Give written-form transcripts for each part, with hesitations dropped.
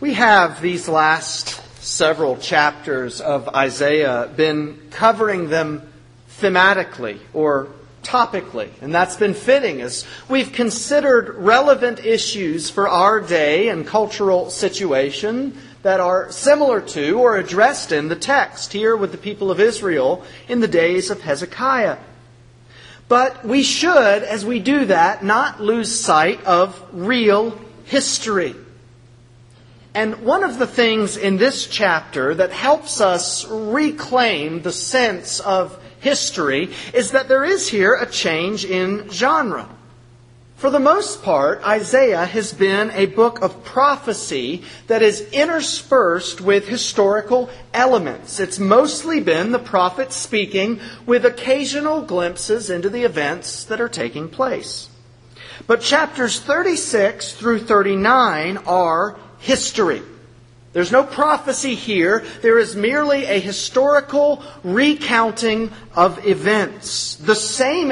We have these last several chapters of Isaiah been covering them thematically or topically, and that's been fitting as we've considered relevant issues for our day and cultural situation that are similar to or addressed in the text here with the people of Israel in the days of Hezekiah. But we should, as we do that, not lose sight of real history. And one of the things in this chapter that helps us reclaim the sense of history is that there is here a change in genre. For the most part, Isaiah has been a book of prophecy that is interspersed with historical elements. It's mostly been the prophet speaking with occasional glimpses into the events that are taking place. But chapters 36 through 39 are history. There's no prophecy here. There is merely a historical recounting of events. The same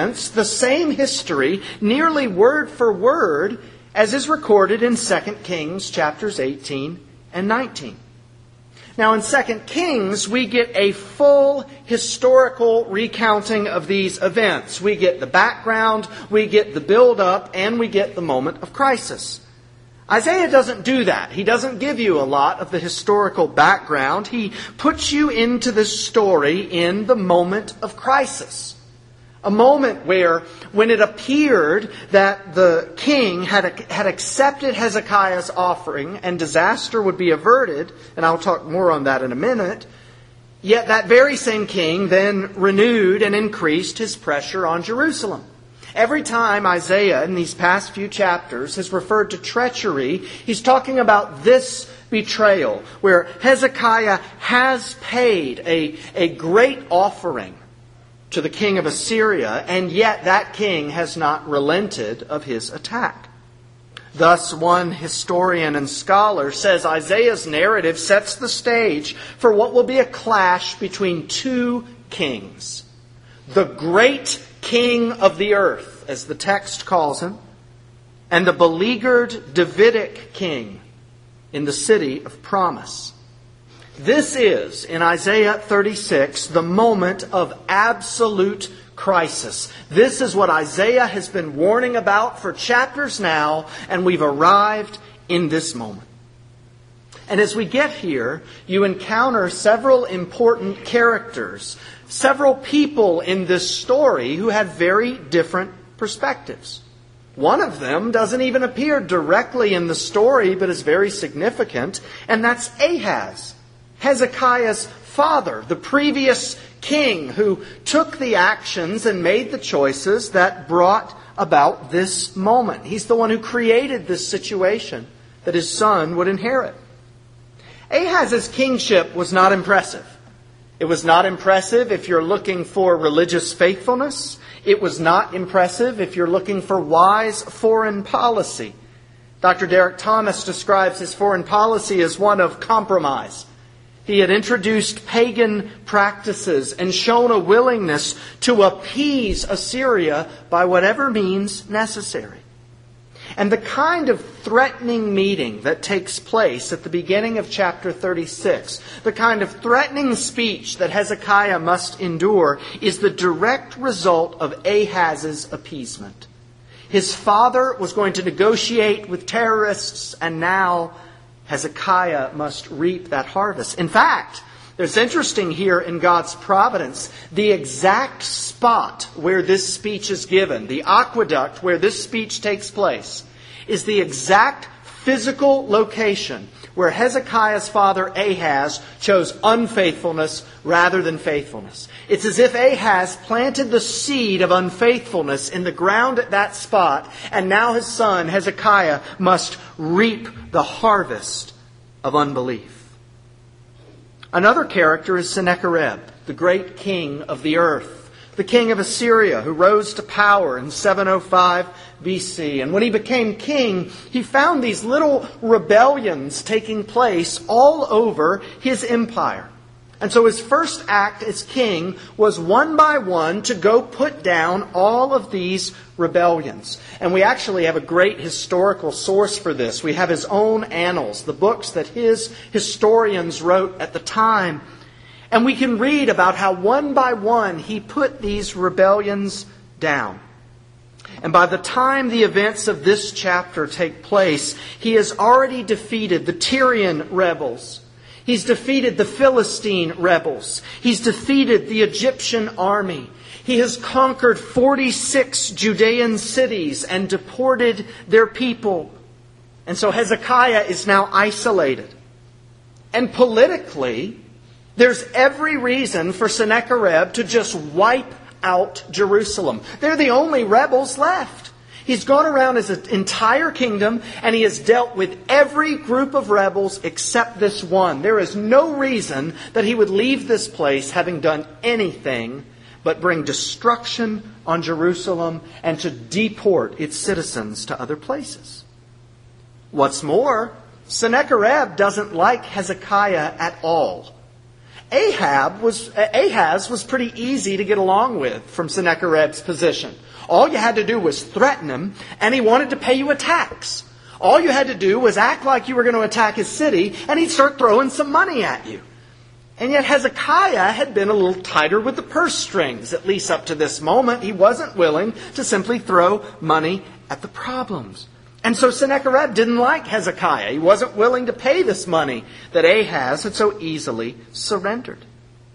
history, nearly word for word, as is recorded in 2 Kings chapters 18 and 19. Now in 2 Kings, we get a full historical recounting of these events. We get the background, we get the build-up, and we get the moment of crisis. Isaiah doesn't do that. He doesn't give you a lot of the historical background. He puts you into this story in the moment of crisis. A moment where, when it appeared that the king had accepted Hezekiah's offering and disaster would be averted, and I'll talk more on that in a minute, yet that very same king then renewed and increased his pressure on Jerusalem. Every time Isaiah in these past few chapters has referred to treachery, he's talking about this betrayal, where Hezekiah has paid a great offering to the king of Assyria, and yet that king has not relented of his attack. Thus, one historian and scholar says Isaiah's narrative sets the stage for what will be a clash between two kings. The great king of the earth, as the text calls him, and the beleaguered Davidic king in the city of promise. This is, in Isaiah 36, the moment of absolute crisis. This is what Isaiah has been warning about for chapters now, and we've arrived in this moment. And as we get here, you encounter several important characters, several people in this story who have very different perspectives. One of them doesn't even appear directly in the story, but is very significant, and that's Ahaz, Hezekiah's father, the previous king who took the actions and made the choices that brought about this moment. He's the one who created this situation that his son would inherit. Ahaz's kingship was not impressive. It was not impressive if you're looking for religious faithfulness. It was not impressive if you're looking for wise foreign policy. Dr. Derek Thomas describes his foreign policy as one of compromise. He had introduced pagan practices and shown a willingness to appease Assyria by whatever means necessary. And the kind of threatening meeting that takes place at the beginning of chapter 36, the kind of threatening speech that Hezekiah must endure, is the direct result of Ahaz's appeasement. His father was going to negotiate with terrorists, and now Hezekiah must reap that harvest. In fact, it's interesting here in God's providence, the exact spot where this speech is given, the aqueduct where this speech takes place, is the exact physical location where Hezekiah's father Ahaz chose unfaithfulness rather than faithfulness. It's as if Ahaz planted the seed of unfaithfulness in the ground at that spot, and now his son Hezekiah must reap the harvest of unbelief. Another character is Sennacherib, the great king of the earth, the king of Assyria who rose to power in 705 BC. And when he became king, he found these little rebellions taking place all over his empire. And so his first act as king was one by one to go put down all of these rebellions. And we actually have a great historical source for this. We have his own annals, the books that his historians wrote at the time. And we can read about how one by one he put these rebellions down. And by the time the events of this chapter take place, he has already defeated the Tyrian rebels. He's defeated the Philistine rebels. He's defeated the Egyptian army. He has conquered 46 Judean cities and deported their people. And so Hezekiah is now isolated. And politically, there's every reason for Sennacherib to just wipe out Jerusalem. They're the only rebels left. He's gone around his entire kingdom and he has dealt with every group of rebels except this one. There is no reason that he would leave this place having done anything but bring destruction on Jerusalem and to deport its citizens to other places. What's more, Sennacherib doesn't like Hezekiah at all. Ahaz was pretty easy to get along with from Sennacherib's position. All you had to do was threaten him, and he wanted to pay you a tax. All you had to do was act like you were going to attack his city, and he'd start throwing some money at you. And yet Hezekiah had been a little tighter with the purse strings, at least up to this moment. He wasn't willing to simply throw money at the problems. And so Sennacherib didn't like Hezekiah. He wasn't willing to pay this money that Ahaz had so easily surrendered.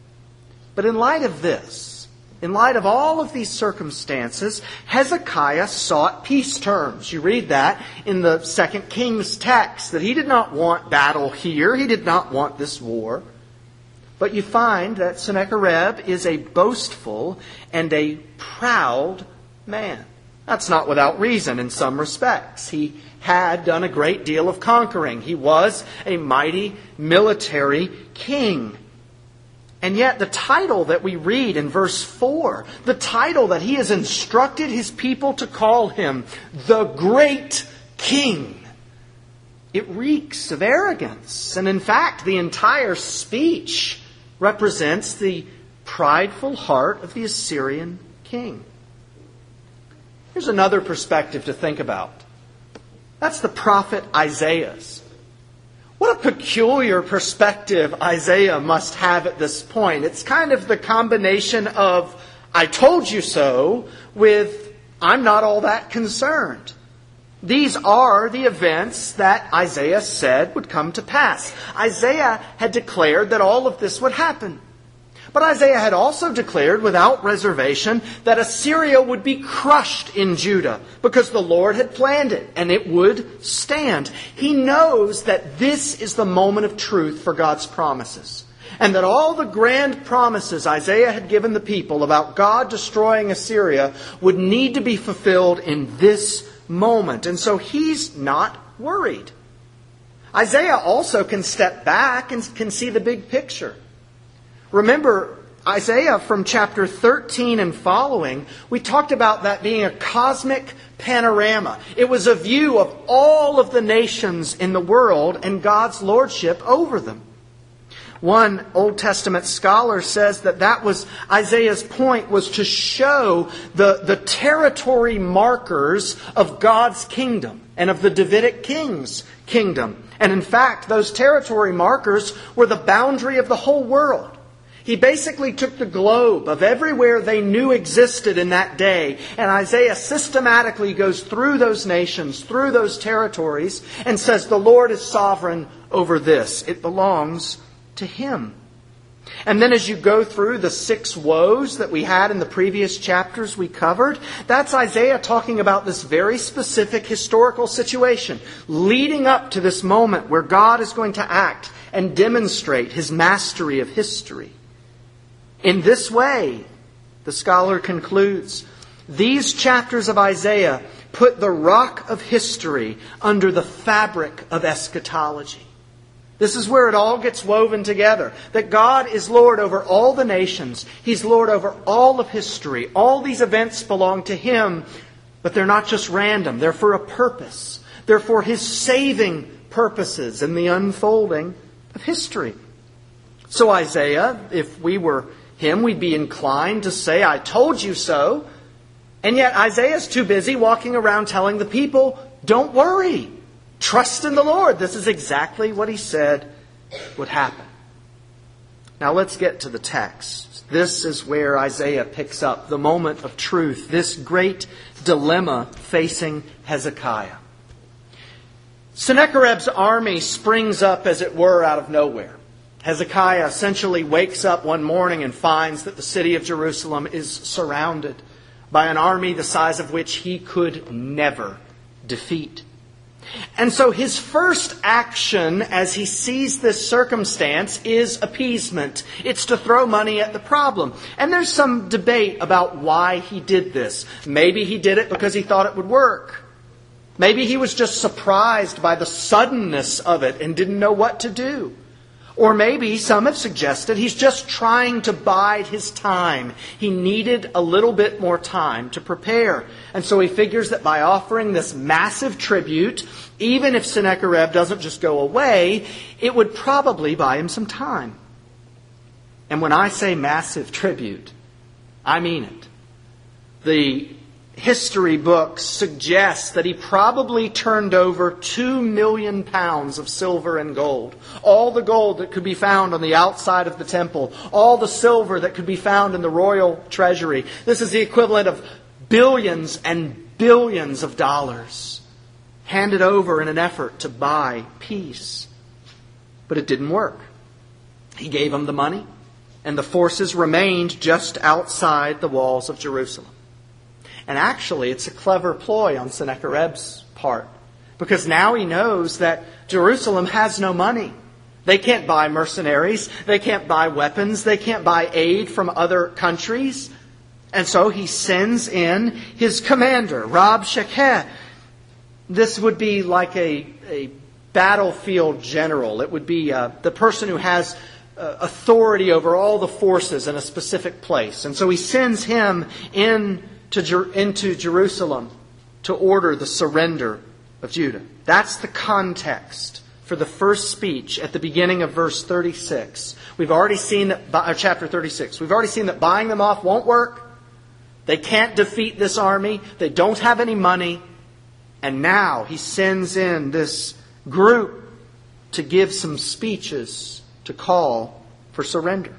But in light of this, in light of all of these circumstances, Hezekiah sought peace terms. You read that in the 2 Kings text, that he did not want battle here. He did not want this war. But you find that Sennacherib is a boastful and a proud man. That's not without reason in some respects. He had done a great deal of conquering. He was a mighty military king. And yet the title that we read in verse 4, the title that he has instructed his people to call him, the Great King, it reeks of arrogance. And in fact, the entire speech represents the prideful heart of the Assyrian king. Here's another perspective to think about. That's the prophet Isaiah's. What a peculiar perspective Isaiah must have at this point. It's kind of the combination of, I told you so, with, I'm not all that concerned. These are the events that Isaiah said would come to pass. Isaiah had declared that all of this would happen. But Isaiah had also declared without reservation that Assyria would be crushed in Judah because the Lord had planned it and it would stand. He knows that this is the moment of truth for God's promises. And that all the grand promises Isaiah had given the people about God destroying Assyria would need to be fulfilled in this moment. And so he's not worried. Isaiah also can step back and can see the big picture. Remember, Isaiah from chapter 13 and following, we talked about that being a cosmic panorama. It was a view of all of the nations in the world and God's lordship over them. One Old Testament scholar says that was Isaiah's point, was to show the territory markers of God's kingdom and of the Davidic king's kingdom. And in fact, those territory markers were the boundary of the whole world. He basically took the globe of everywhere they knew existed in that day, and Isaiah systematically goes through those nations, through those territories, and says the Lord is sovereign over this. It belongs to Him. And then as you go through the 6 woes that we had in the previous chapters we covered, that's Isaiah talking about this very specific historical situation leading up to this moment where God is going to act and demonstrate His mastery of history. In this way, the scholar concludes, these chapters of Isaiah put the rock of history under the fabric of eschatology. This is where it all gets woven together. That God is Lord over all the nations. He's Lord over all of history. All these events belong to Him, but they're not just random. They're for a purpose. They're for His saving purposes in the unfolding of history. So Isaiah, if we were him, we'd be inclined to say, I told you so. And yet Isaiah's too busy walking around telling the people, don't worry, trust in the Lord. This is exactly what he said would happen. Now let's get to the text. This is where Isaiah picks up the moment of truth, this great dilemma facing Hezekiah. Sennacherib's army springs up, as it were, out of nowhere. Hezekiah essentially wakes up one morning and finds that the city of Jerusalem is surrounded by an army the size of which he could never defeat. And so his first action as he sees this circumstance is appeasement. It's to throw money at the problem. And there's some debate about why he did this. Maybe he did it because he thought it would work. Maybe he was just surprised by the suddenness of it and didn't know what to do. Or maybe some have suggested he's just trying to bide his time. He needed a little bit more time to prepare. And so he figures that by offering this massive tribute, even if Sennacherib doesn't just go away, it would probably buy him some time. And when I say massive tribute, I mean it. The history books suggest that he probably turned over 2 million pounds of silver and gold. All the gold that could be found on the outside of the temple. All the silver that could be found in the royal treasury. This is the equivalent of billions and billions of dollars handed over in an effort to buy peace. But it didn't work. He gave them the money, and the forces remained just outside the walls of Jerusalem. And actually, it's a clever ploy on Sennacherib's part. Because now he knows that Jerusalem has no money. They can't buy mercenaries. They can't buy weapons. They can't buy aid from other countries. And so he sends in his commander, Rabshakeh. This would be like a battlefield general. It would be the person who has authority over all the forces in a specific place. And so he sends him into Jerusalem to order the surrender of Judah. That's the context for the first speech at the beginning of verse 36. We've already seen that, chapter 36. We've already seen that buying them off won't work. They can't defeat this army. They don't have any money. And now he sends in this group to give some speeches to call for surrender.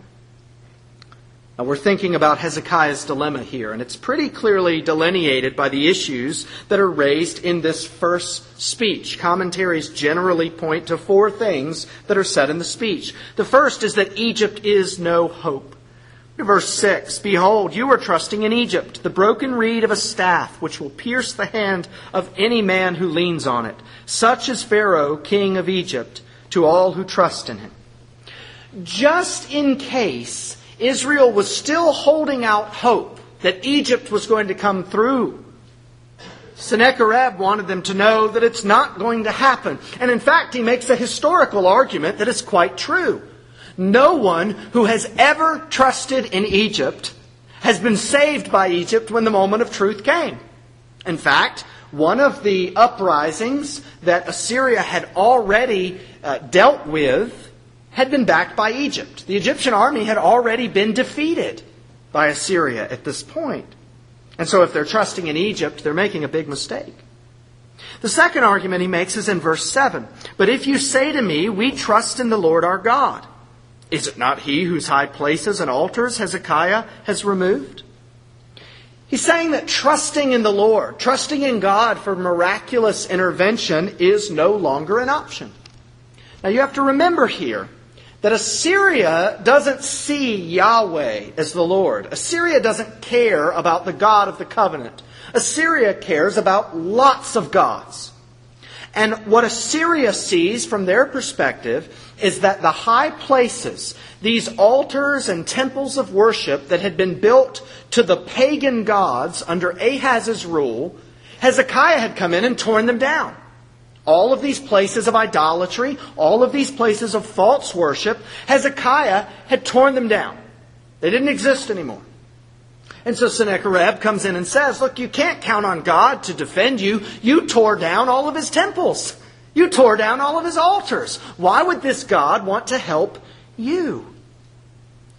Now we're thinking about Hezekiah's dilemma here, and it's pretty clearly delineated by the issues that are raised in this first speech. Commentaries generally point to 4 things that are said in the speech. The first is that Egypt is no hope. Verse 6, "Behold, you are trusting in Egypt, the broken reed of a staff, which will pierce the hand of any man who leans on it. Such is Pharaoh, king of Egypt, to all who trust in him." Just in case Israel was still holding out hope that Egypt was going to come through, Sennacherib wanted them to know that it's not going to happen. And in fact, he makes a historical argument that is quite true. No one who has ever trusted in Egypt has been saved by Egypt when the moment of truth came. In fact, one of the uprisings that Assyria had already dealt with had been backed by Egypt. The Egyptian army had already been defeated by Assyria at this point. And so if they're trusting in Egypt, they're making a big mistake. The second argument he makes is in verse 7. "But if you say to me, 'We trust in the Lord our God,' is it not he whose high places and altars Hezekiah has removed?" He's saying that trusting in the Lord, trusting in God for miraculous intervention is no longer an option. Now you have to remember here that Assyria doesn't see Yahweh as the Lord. Assyria doesn't care about the God of the covenant. Assyria cares about lots of gods. And what Assyria sees from their perspective is that the high places, these altars and temples of worship that had been built to the pagan gods under Ahaz's rule, Hezekiah had come in and torn them down. All of these places of idolatry, all of these places of false worship, Hezekiah had torn them down. They didn't exist anymore. And so Sennacherib comes in and says, look, you can't count on God to defend you. You tore down all of his temples. You tore down all of his altars. Why would this God want to help you?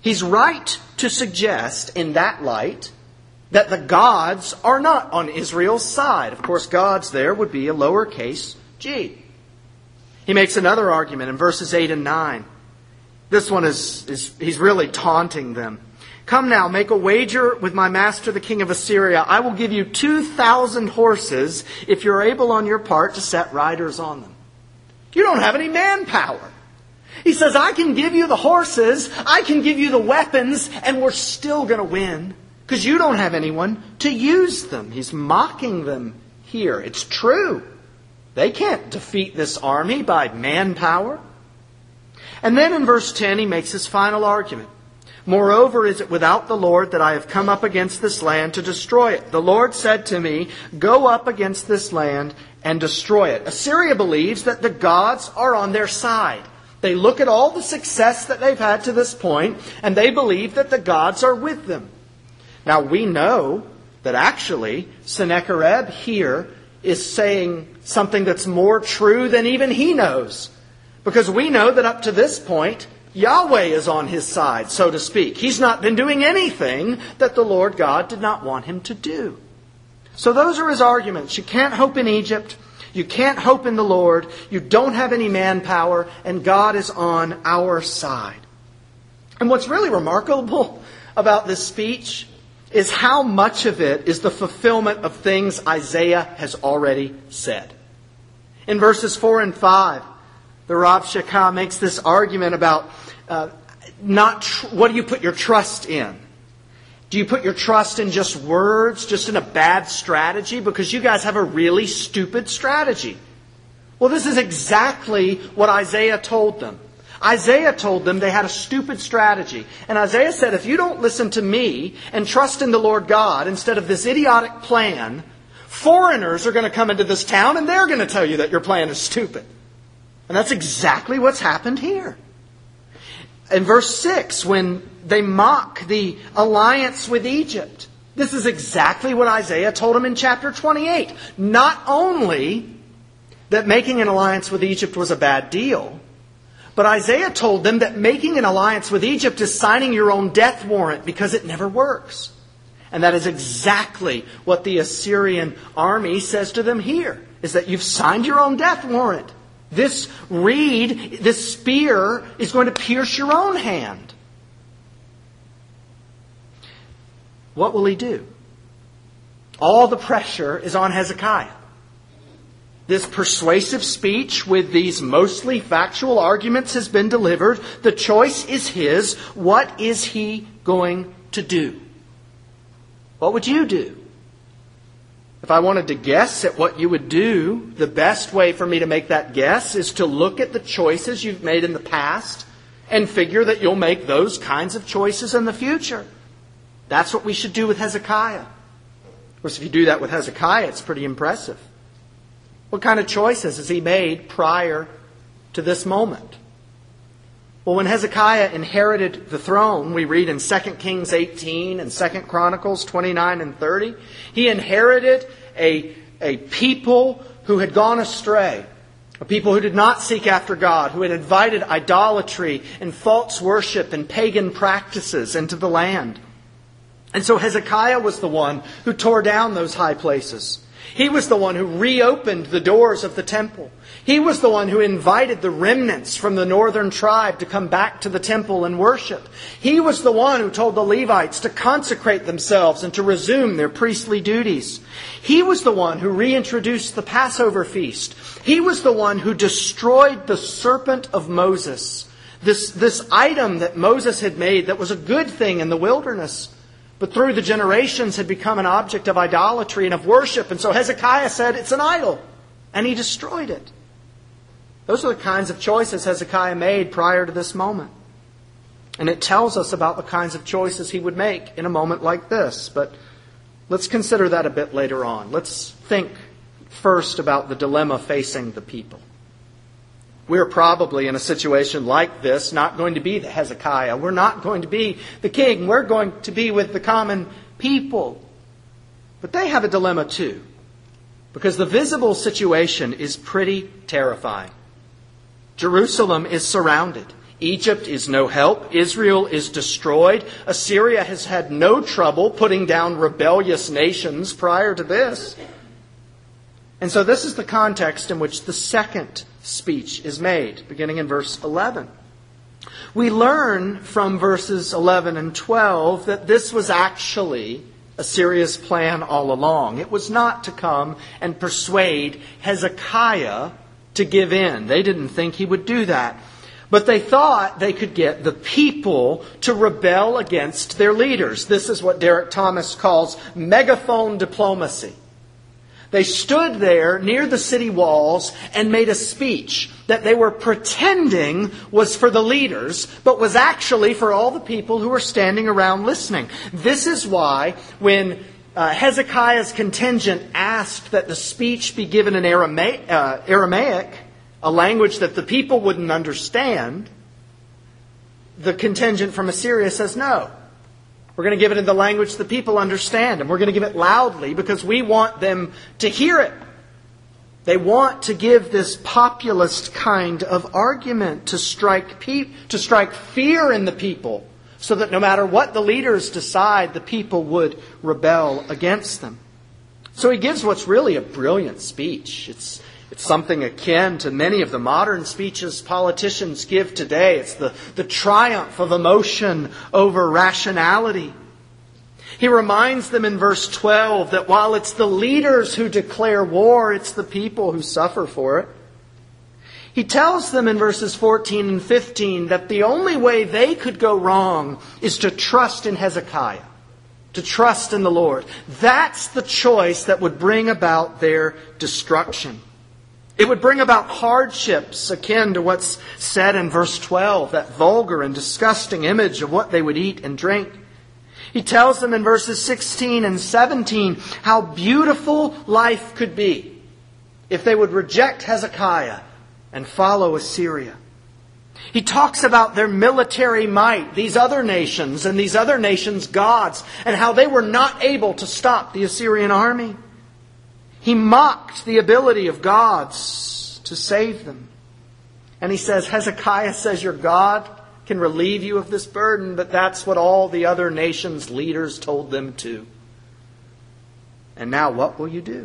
He's right to suggest in that light that the gods are not on Israel's side. Of course, gods there would be a lowercase g. He makes another argument in verses 8 and 9. This one he's really taunting them. Come now, make a wager with my master, the king of Assyria. I will give you 2,000 horses if you're able on your part to set riders on them. You don't have any manpower. He says, I can give you the horses, I can give you the weapons, and we're still going to win because you don't have anyone to use them. He's mocking them here. It's true. They can't defeat this army by manpower. And then in verse 10, he makes his final argument. Moreover, is it without the Lord that I have come up against this land to destroy it? The Lord said to me, go up against this land and destroy it. Assyria believes that the gods are on their side. They look at all the success that they've had to this point, and they believe that the gods are with them. Now, we know that actually Sennacherib here is saying something that's more true than even he knows. Because we know that up to this point, Yahweh is on his side, so to speak. He's not been doing anything that the Lord God did not want him to do. So those are his arguments. You can't hope in Egypt. You can't hope in the Lord. You don't have any manpower. And God is on our side. And what's really remarkable about this speech is how much of it is the fulfillment of things Isaiah has already said. In verses 4 and 5, the Rav Shekah makes this argument about what do you put your trust in? Do you put your trust in just words, just in a bad strategy? Because you guys have a really stupid strategy. Well, this is exactly what Isaiah told them. Isaiah told them they had a stupid strategy. And Isaiah said, if you don't listen to me and trust in the Lord God instead of this idiotic plan, foreigners are going to come into this town and they're going to tell you that your plan is stupid. And that's exactly what's happened here. In verse 6, when they mock the alliance with Egypt, this is exactly what Isaiah told them in chapter 28. Not only that making an alliance with Egypt was a bad deal, but Isaiah told them that making an alliance with Egypt is signing your own death warrant because it never works. And that is exactly what the Assyrian army says to them here, is that you've signed your own death warrant. This reed, this spear, is going to pierce your own hand. What will he do? All the pressure is on Hezekiah. This persuasive speech with these mostly factual arguments has been delivered. The choice is his. What is he going to do? What would you do? If I wanted to guess at what you would do, the best way for me to make that guess is to look at the choices you've made in the past and figure that you'll make those kinds of choices in the future. That's what we should do with Hezekiah. Of course, if you do that with Hezekiah, it's pretty impressive. What kind of choices has he made prior to this moment? Well, when Hezekiah inherited the throne, we read in 2 Kings 18 and 2 Chronicles 29 and 30, he inherited a people who had gone astray, a people who did not seek after God, who had invited idolatry and false worship and pagan practices into the land. And so Hezekiah was the one who tore down those high places. He was the one who reopened the doors of the temple. He was the one who invited the remnants from the northern tribe to come back to the temple and worship. He was the one who told the Levites to consecrate themselves and to resume their priestly duties. He was the one who reintroduced the Passover feast. He was the one who destroyed the serpent of Moses. This item that Moses had made that was a good thing in the wilderness, but through the generations had become an object of idolatry and of worship. And so Hezekiah said, it's an idol. And he destroyed it. Those are the kinds of choices Hezekiah made prior to this moment. And it tells us about the kinds of choices he would make in a moment like this. But let's consider that a bit later on. Let's think first about the dilemma facing the people. We're probably in a situation like this not going to be the Hezekiah. We're not going to be the king. We're going to be with the common people. But they have a dilemma too, because the visible situation is pretty terrifying. Jerusalem is surrounded. Egypt is no help. Israel is destroyed. Assyria has had no trouble putting down rebellious nations prior to this. And so this is the context in which the second speech is made, beginning in verse 11. We learn from verses 11 and 12 that this was actually Assyria's plan all along. It was not to come and persuade Hezekiah to give in. They didn't think he would do that. But they thought they could get the people to rebel against their leaders. This is what Derek Thomas calls megaphone diplomacy. They stood there near the city walls and made a speech that they were pretending was for the leaders, but was actually for all the people who were standing around listening. This is why when Hezekiah's contingent asked that the speech be given in Aramaic, a language that the people wouldn't understand, the contingent from Assyria says, no, we're going to give it in the language the people understand, and we're going to give it loudly because we want them to hear it. They want to give this populist kind of argument to strike fear in the people so that no matter what the leaders decide, the people would rebel against them. So he gives what's really a brilliant speech. It's something akin to many of the modern speeches politicians give today. It's the triumph of emotion over rationality. He reminds them in verse 12 that while it's the leaders who declare war, it's the people who suffer for it. He tells them in verses 14 and 15 that the only way they could go wrong is to trust in Hezekiah, to trust in the Lord. That's the choice that would bring about their destruction. It would bring about hardships akin to what's said in verse 12, that vulgar and disgusting image of what they would eat and drink. He tells them in verses 16 and 17 how beautiful life could be if they would reject Hezekiah and follow Assyria. He talks about their military might, these other nations and these other nations' gods, and how they were not able to stop the Assyrian army. He mocked the ability of gods to save them. And he says, Hezekiah says your God can relieve you of this burden, but that's what all the other nations' leaders told them to. And now what will you do?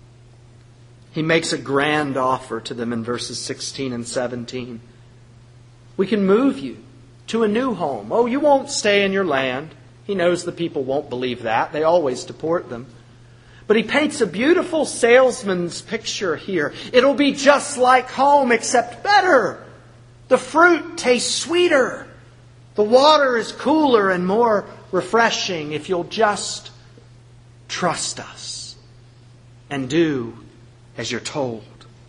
He makes a grand offer to them in verses 16 and 17. We can move you to a new home. Oh, you won't stay in your land. He knows the people won't believe that. They always deport them. But he paints a beautiful salesman's picture here. It'll be just like home, except better. The fruit tastes sweeter. The water is cooler and more refreshing if you'll just trust us and do as you're told.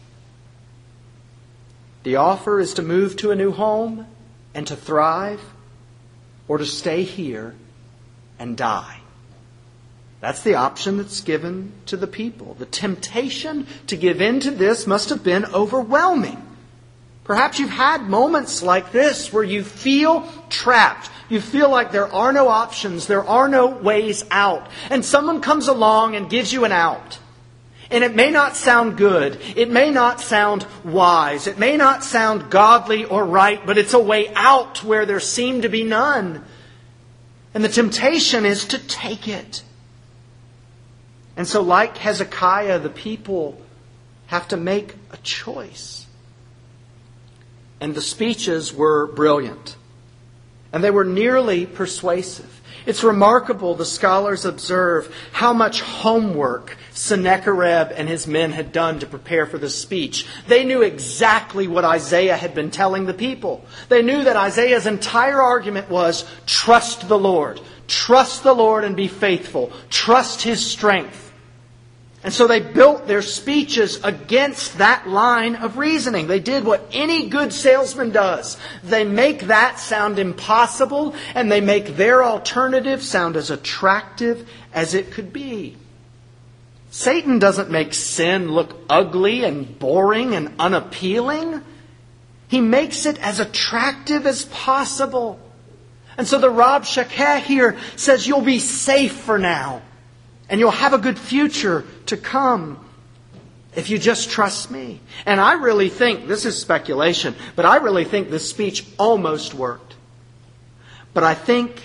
The offer is to move to a new home and to thrive, or to stay here and die. That's the option that's given to the people. The temptation to give in to this must have been overwhelming. Perhaps you've had moments like this where you feel trapped. You feel like there are no options, there are no ways out. And someone comes along and gives you an out. And it may not sound good. It may not sound wise. It may not sound godly or right, but it's a way out where there seem to be none. And the temptation is to take it. And so like Hezekiah, the people have to make a choice. And the speeches were brilliant. And they were nearly persuasive. It's remarkable, the scholars observe, how much homework Sennacherib and his men had done to prepare for this speech. They knew exactly what Isaiah had been telling the people. They knew that Isaiah's entire argument was, trust the Lord. Trust the Lord and be faithful. Trust His strength. And so they built their speeches against that line of reasoning. They did what any good salesman does. They make that sound impossible, and they make their alternative sound as attractive as it could be. Satan doesn't make sin look ugly and boring and unappealing. He makes it as attractive as possible. And so the Rab Shakeh here says you'll be safe for now. And you'll have a good future to come. if you just trust me. And I really think, this is speculation, but I really think this speech almost worked. But I think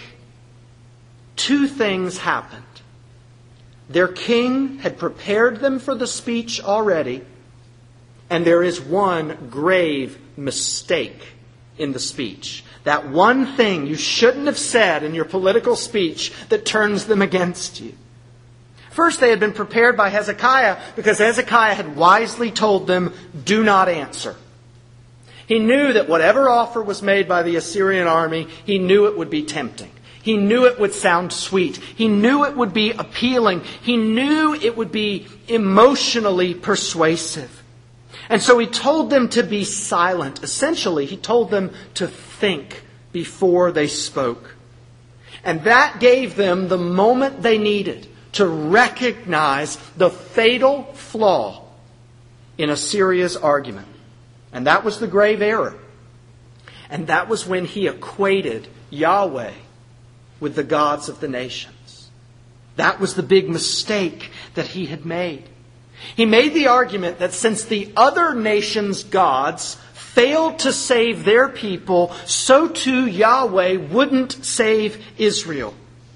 two things happened. Their king had prepared them for the speech already, and there is one grave mistake in the speech. That one thing you shouldn't have said in your political speech that turns them against you. First, they had been prepared by Hezekiah because Hezekiah had wisely told them, do not answer. He knew that whatever offer was made by the Assyrian army, he knew it would be tempting. He knew it would sound sweet. He knew it would be appealing. He knew it would be emotionally persuasive. And so he told them to be silent. Essentially, he told them to think before they spoke. And that gave them the moment they needed to recognize the fatal flaw in Assyria's argument. And that was the grave error. And that was when he equated Yahweh with the gods of the nations. That was the big mistake that he had made. He made the argument that since the other nations' gods failed to save their people, so too Yahweh wouldn't save Israel.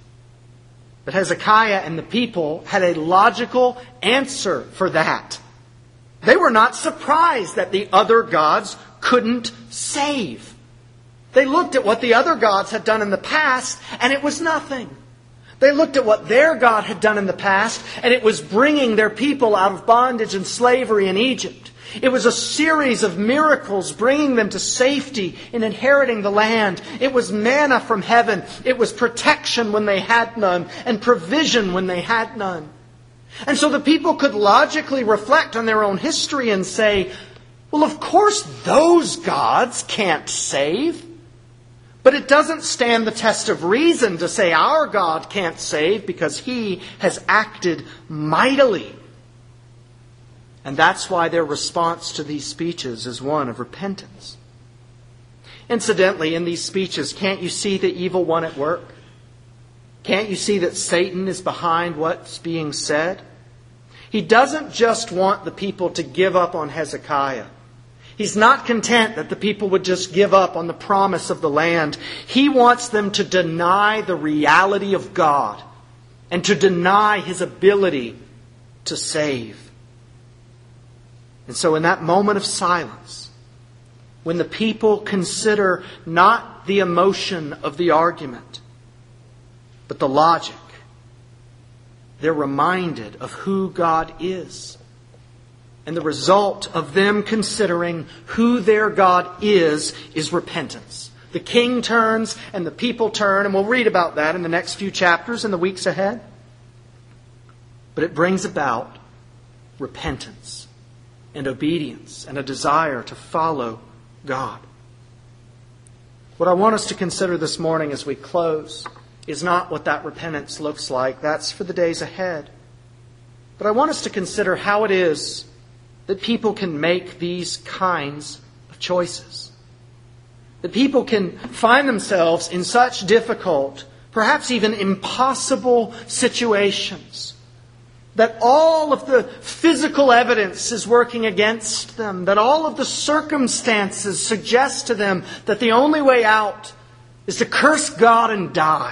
But Hezekiah and the people had a logical answer for that. They were not surprised that the other gods couldn't save. They looked at what the other gods had done in the past, and it was nothing. They looked at what their God had done in the past, and it was bringing their people out of bondage and slavery in Egypt. It was a series of miracles bringing them to safety in inheriting the land. It was manna from heaven. It was protection when they had none, and provision when they had none. And so the people could logically reflect on their own history and say, well, of course those gods can't save. But it doesn't stand the test of reason to say our God can't save because He has acted mightily. And that's why their response to these speeches is one of repentance. Incidentally, in these speeches, can't you see the evil one at work? Can't you see that Satan is behind what's being said? He doesn't just want the people to give up on Hezekiah. He's not content that the people would just give up on the promise of the land. He wants them to deny the reality of God and to deny His ability to save. And so in that moment of silence, when the people consider not the emotion of the argument, but the logic, they're reminded of who God is. And the result of them considering who their God is repentance. The king turns and the people turn, and we'll read about that in the next few chapters in the weeks ahead. But it brings about repentance and obedience and a desire to follow God. What I want us to consider this morning as we close is not what that repentance looks like. That's for the days ahead. But I want us to consider how it is that people can make these kinds of choices. That people can find themselves in such difficult, perhaps even impossible situations. That all of the physical evidence is working against them. That all of the circumstances suggest to them that the only way out is to curse God and die.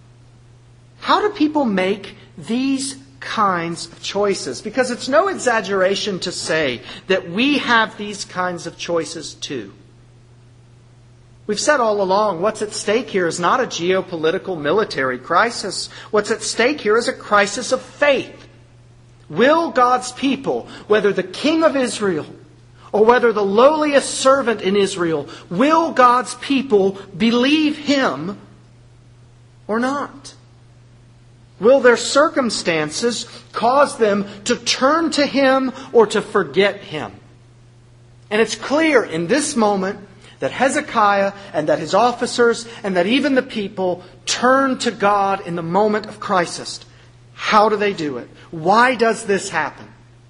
How do people make these kinds of choices? Because it's no exaggeration to say that we have these kinds of choices too. We've said all along, what's at stake here is not a geopolitical military crisis. What's at stake here is a crisis of faith. Will God's people, whether the king of Israel or whether the lowliest servant in Israel, will God's people believe Him or not? Will their circumstances cause them to turn to Him or to forget Him? And it's clear in this moment that Hezekiah and that his officers and that even the people turn to God in the moment of crisis. How do they do it? Why does this happen?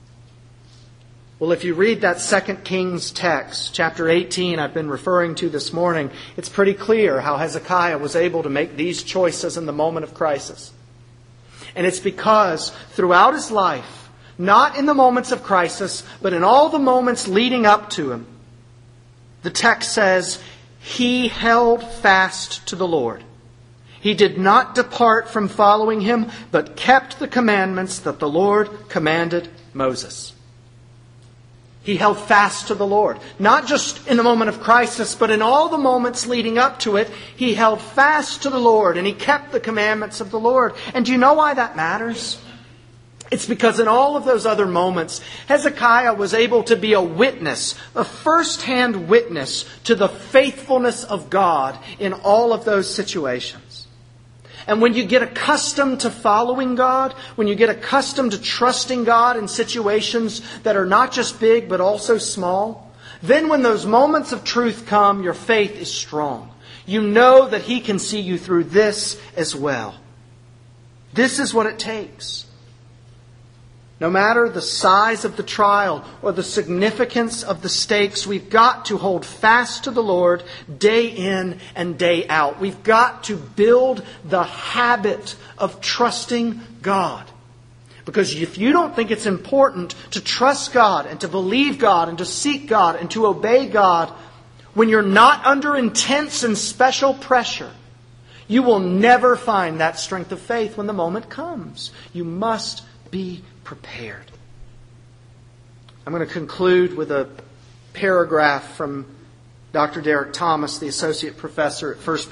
Well, if you read that 2 Kings text, chapter 18 I've been referring to this morning, it's pretty clear how Hezekiah was able to make these choices in the moment of crisis. And it's because throughout his life, not in the moments of crisis, but in all the moments leading up to him. The text says, he held fast to the Lord. He did not depart from following him, but kept the commandments that the Lord commanded Moses. He held fast to the Lord. Not just in the moment of crisis, but in all the moments leading up to it, he held fast to the Lord and he kept the commandments of the Lord. And do you know why that matters? It's because in all of those other moments, Hezekiah was able to be a witness, a first-hand witness to the faithfulness of God in all of those situations. And when you get accustomed to following God, when you get accustomed to trusting God in situations that are not just big but also small, then when those moments of truth come, your faith is strong. You know that He can see you through this as well. This is what it takes. No matter the size of the trial or the significance of the stakes, we've got to hold fast to the Lord day in and day out. We've got to build the habit of trusting God. Because if you don't think it's important to trust God and to believe God and to seek God and to obey God when you're not under intense and special pressure, you will never find that strength of faith when the moment comes. You must be prepared. I'm going to conclude with a paragraph from Dr. Derek Thomas, the associate pastor at First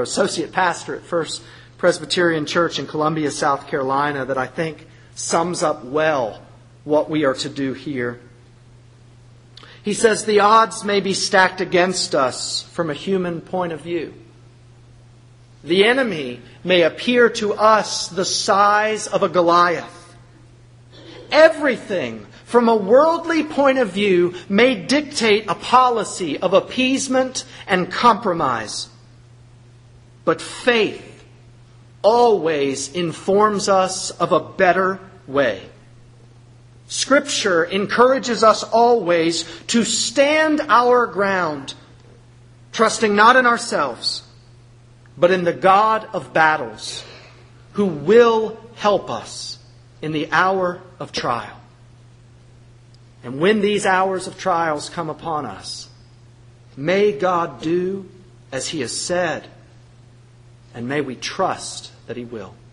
Presbyterian Church in Columbia, South Carolina, that I think sums up well what we are to do here. He says, the odds may be stacked against us from a human point of view. The enemy may appear to us the size of a Goliath. Everything from a worldly point of view may dictate a policy of appeasement and compromise. But faith always informs us of a better way. Scripture encourages us always to stand our ground, trusting not in ourselves, but in the God of battles, who will help us in the hour of trial. And when these hours of trials come upon us, may God do as He has said, and may we trust that He will.